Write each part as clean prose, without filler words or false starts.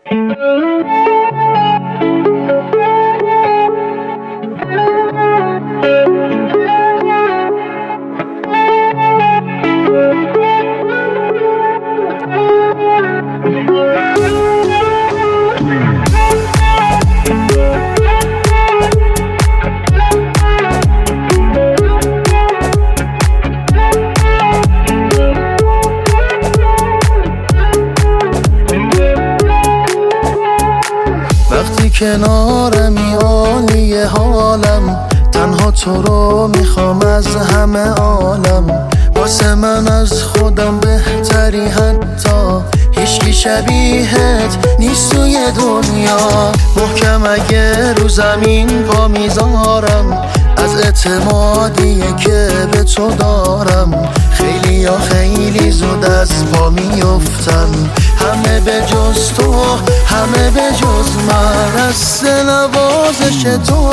وقتی کنار میانی حالم، تنها تو رو میخوام از همه عالم. واسه من از خودم بهتری، حتی هیچکی شبیهت نیست توی دنیا. محکم اگه رو زمین پا میذارم، از اعتمادیه که به تو دارم. خیلی زود از پا میفتن، همه به جز تو، همه به جز من. از نوازش تو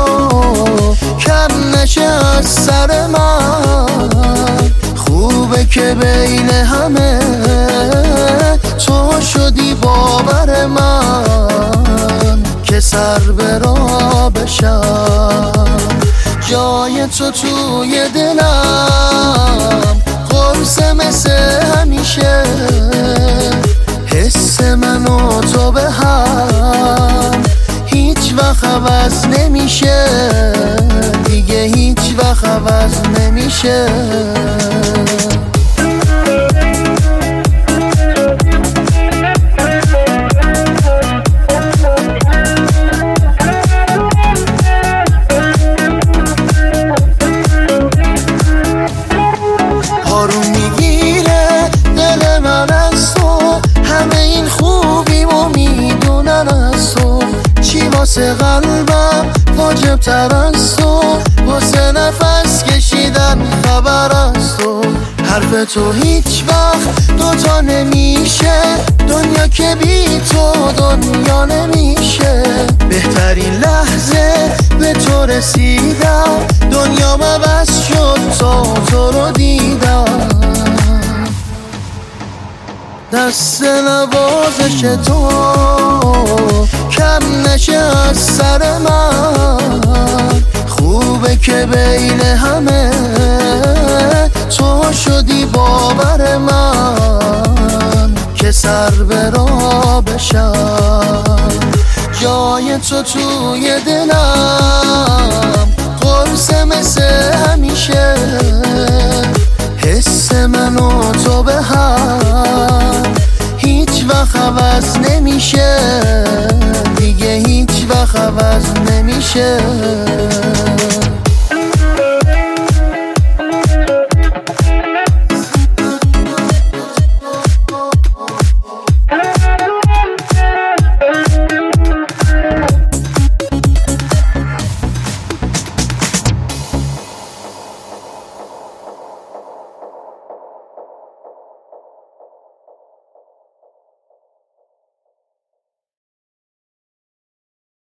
کم نشه از سر من. خوبه که بین همه تو شدی باور من، که سر به راه بشم. جای تو توی دلم قرصه مثل همیشه. حس من و تو به هم هیچ وقت عوض نمیشه، دیگه هیچ وقت عوض نمیشه. آروم میگیره دل من از تو، همه این خوبیمو میدونن از تو. چی واسه قلبم واجب تر از تو، واسه نفس کشیدن خبر از تو. حرف تو هیچ وقت دوتا نمیشه، دنیا که بی تو دنیا نمیشه. بهترین لحظه به تو رسیدم، دنیا عوض شد تا تو رو دیدم. دست نوازش تو کم نشه از سر من. خوبه که بین همه تو شدی باور من، که سر به راه بشم. جای تو توی دلم قرصه مثل همیشه. حس من و تو به هم هیچ وقت عوض نمیشه، دیگه هیچ وقت عوض نمیشه.